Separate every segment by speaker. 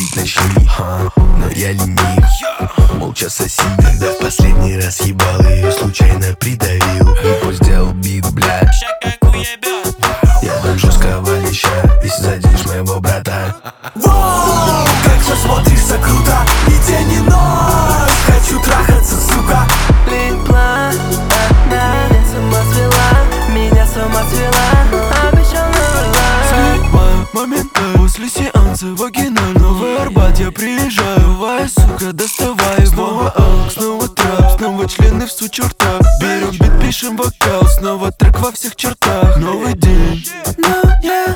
Speaker 1: говорит начни, но я ленив. Молча соси, когда в последний раз ебал ее, случайно придавил. И пусть сделал бит, блядь. Я дам жесткого леща, если заденешь моего брата.
Speaker 2: Воу, как же смотришься круто, и день и ночь хочу трахаться, сука.
Speaker 3: Липла, она меня с ума свела, меня с ума свела, обещал не
Speaker 4: Снимаю моменты после сеанса вагинального Арбат. Я приезжаю, давай, сука, доставай. Снова алк, снова трап, снова члены в сучертах. Берем бит, пишем вокал, снова трек во всех чертах. Новый день, но я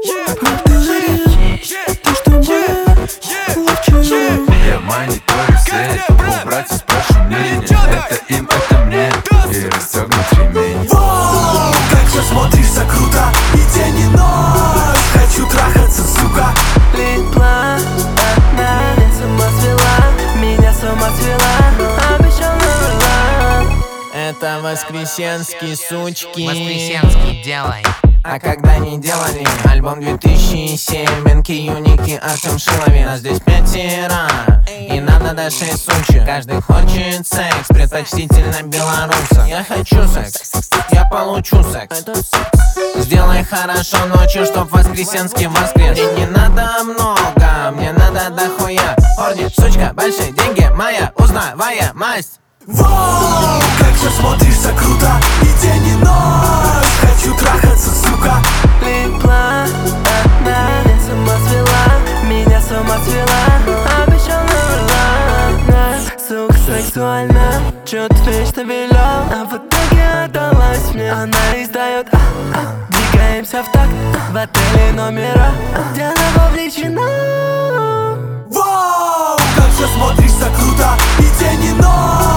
Speaker 4: повторю то, что мы лучше.
Speaker 5: Я мониторю сеть, у братьев спрашиваю мнение. Это им, это мне, и расстегнут ремень.
Speaker 2: Воу, как же смотришься круто, и день и ночь хочу трахаться, сука.
Speaker 3: Липла, она меня с ума свела, меня с ума свела, обещал не Это воскресенские сучки.
Speaker 6: Воскресенский, делай.
Speaker 3: А когда не делали альбом 2007, НК Юники, Артем Шиловин. Нас здесь 5, и надо до 6 сучек. Каждый хочет секс, предпочтительно белорусов. Я хочу секс, я получу секс. Сделай хорошо ночью, чтоб воскресенский воскрес. Мне не надо много, мне надо дохуя. Парни, сучка, большие деньги, моя узнавая масть.
Speaker 2: Воу, как же смотришься круто, и день и ночь хочу трахаться, сука.
Speaker 3: Липла, она меня с ума свела, меня с ума свела, обещал не Сука сексуально, чё-то вечно велел, а в итоге отдалась мне. Она издает двигаемся в такт, в отеле номера, где она вовлечена.
Speaker 2: Воу, как же смотришься круто, и день и ночь